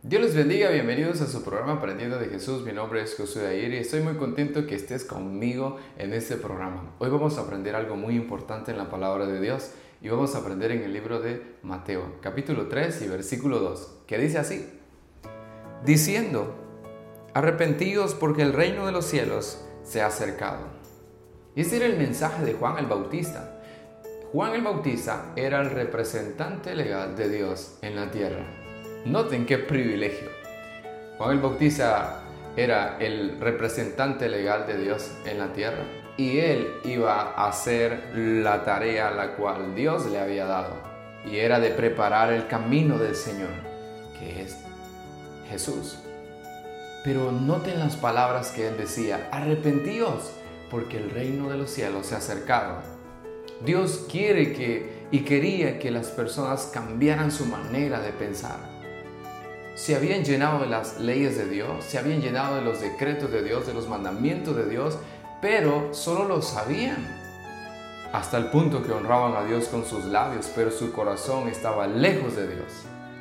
Dios les bendiga, bienvenidos a su programa Aprendiendo de Jesús. Mi nombre es Josué Ayer y estoy muy contento que estés conmigo en este programa. Hoy vamos a aprender algo muy importante en la palabra de Dios y vamos a aprender en el libro de Mateo, capítulo 3 y versículo 2, que dice así: diciendo, arrepentíos porque el reino de los cielos se ha acercado. Y ese era el mensaje de Juan el Bautista. Juan el Bautista era el representante legal de Dios en la tierra. Noten qué privilegio. Juan el Bautista era el representante legal de Dios en la tierra y él iba a hacer la tarea la cual Dios le había dado, y era de preparar el camino del Señor, que es Jesús. Pero noten las palabras que él decía: arrepentíos porque el reino de los cielos se ha acercado. Dios quiere y quería que las personas cambiaran su manera de pensar. Se habían llenado de las leyes de Dios, se habían llenado de los decretos de Dios, de los mandamientos de Dios, pero solo lo sabían, hasta el punto que honraban a Dios con sus labios, pero su corazón estaba lejos de Dios.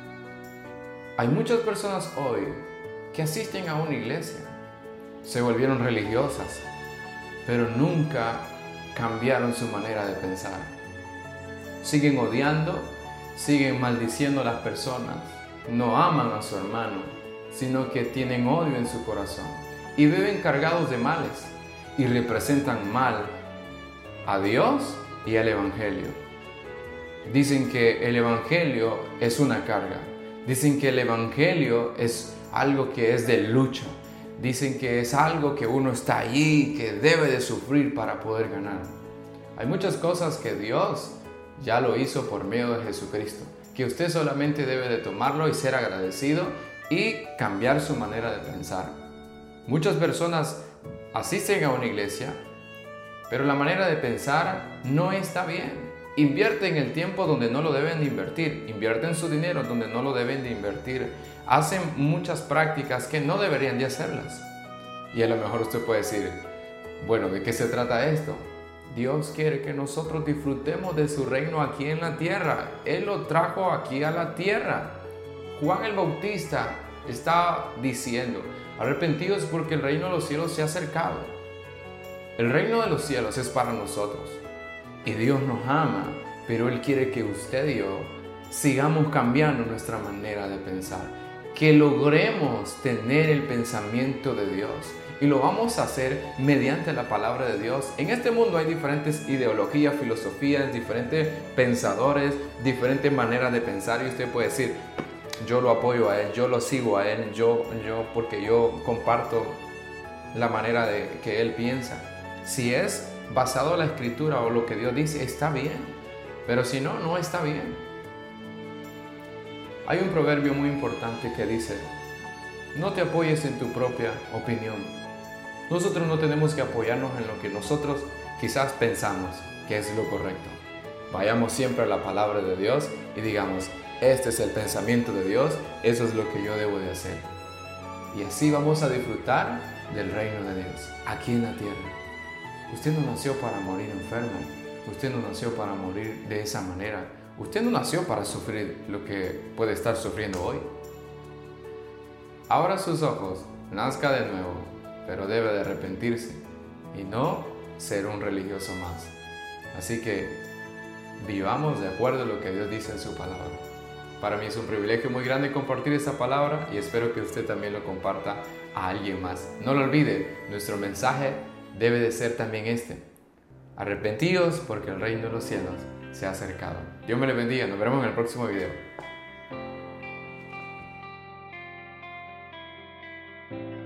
Hay muchas personas hoy que asisten a una iglesia, se volvieron religiosas, pero nunca cambiaron su manera de pensar. Siguen odiando, siguen maldiciendo a las personas, no aman a su hermano, sino que tienen odio en su corazón y viven cargados de males y representan mal a Dios y al Evangelio. Dicen que el Evangelio es una carga, dicen que el Evangelio es algo que es de lucha, dicen que es algo que uno está allí, que debe de sufrir para poder ganar. Hay muchas cosas que Dios ya lo hizo por medio de Jesucristo, que usted solamente debe de tomarlo y ser agradecido y cambiar su manera de pensar. Muchas personas asisten a una iglesia, pero la manera de pensar no está bien. Invierten el tiempo donde no lo deben de invertir, invierten su dinero donde no lo deben de invertir, hacen muchas prácticas que no deberían de hacerlas. Y a lo mejor usted puede decir, bueno, ¿de qué se trata esto? Dios quiere que nosotros disfrutemos de su reino aquí en la tierra. Él lo trajo aquí a la tierra. Juan el Bautista está diciendo, arrepentidos porque el reino de los cielos se ha acercado. El reino de los cielos es para nosotros. Y Dios nos ama, pero Él quiere que usted y yo sigamos cambiando nuestra manera de pensar. Que logremos tener el pensamiento de Dios. Y lo vamos a hacer mediante la palabra de Dios. En este mundo hay diferentes ideologías, filosofías, diferentes pensadores, diferentes maneras de pensar. Y usted puede decir, yo lo apoyo a él, yo lo sigo a él, porque yo comparto la manera de que él piensa. Si es basado en la escritura o lo que Dios dice, está bien. Pero si no, no está bien. Hay un proverbio muy importante que dice, no te apoyes en tu propia opinión. Nosotros no tenemos que apoyarnos en lo que nosotros quizás pensamos que es lo correcto. Vayamos siempre a la palabra de Dios y digamos, este es el pensamiento de Dios, eso es lo que yo debo de hacer. Y así vamos a disfrutar del reino de Dios, aquí en la tierra. Usted no nació para morir enfermo, usted no nació para morir de esa manera, usted no nació para sufrir lo que puede estar sufriendo hoy. Abra sus ojos, nazca de nuevo, pero debe de arrepentirse y no ser un religioso más. Así que vivamos de acuerdo a lo que Dios dice en su palabra. Para mí es un privilegio muy grande compartir esta palabra y espero que usted también lo comparta a alguien más. No lo olvide, nuestro mensaje debe de ser también este: arrepentíos porque el reino de los cielos se ha acercado. Dios me le bendiga, nos veremos en el próximo video.